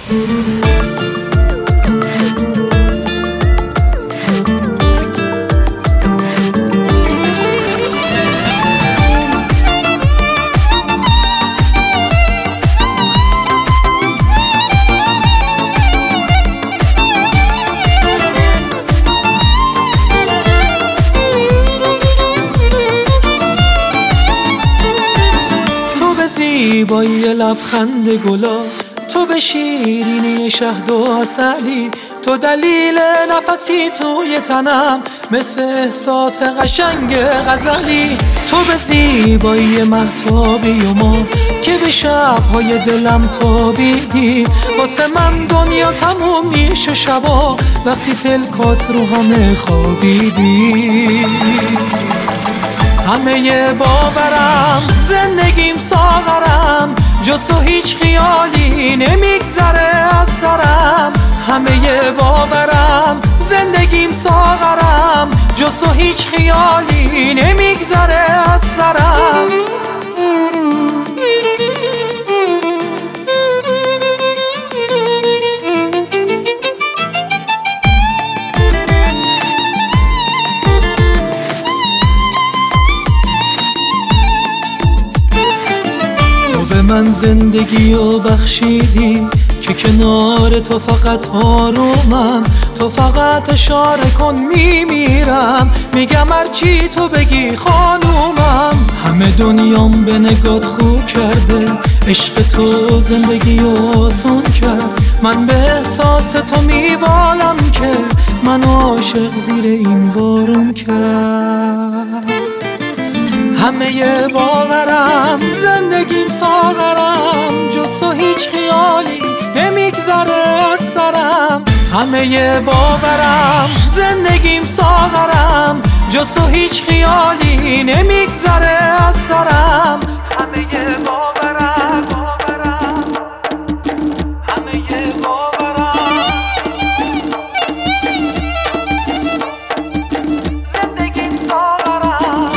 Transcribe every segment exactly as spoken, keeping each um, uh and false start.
زیبایی لبخند گلا، تو به شیرینی شهد و عسلی، تو دلیل نفسی توی تنم مثل احساس قشنگ غزلی. تو به زیبایی مهتابی و ما که به شبهای دلم تابیدی، واسه من دنیا تموم میشه شبا وقتی پلکات رو همه خوابیدی. همه باورم زندگیم ساغرم، جز تو هیچ خیالی نمیگذره از سرم. همه باورم زندگیم ساغرم، جز تو هیچ خیالی نمیگذره از سرم. من زندگی رو بخشیدی که کنار تو فقط آرومم، تو فقط اشاره کن میمیرم، میگم هرچی تو بگی خانومم. همه دنیام به نگات خوب کرده، عشق تو زندگی رو آسون کرد. من به احساس تو میبالم که من عاشق زیر این بارون کرد. همه باورم زندگیم ساغرم، جز تو هیچ خیالی نمیگذره از سرم. همه باورم زندگیم ساغرم، جز تو هیچ خیالی نمیگذره از سرم. همه باورم باورم همه باورم زندگیم ساغرم.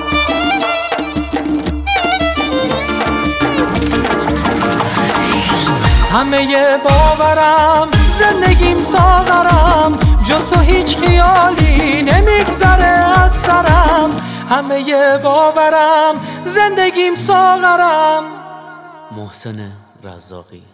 همه باورم زندگیم ساغرم، جز تو هیچ خیالی نمیگذره از سرم. همه باورم زندگیم ساغرم. محسن رزاقی.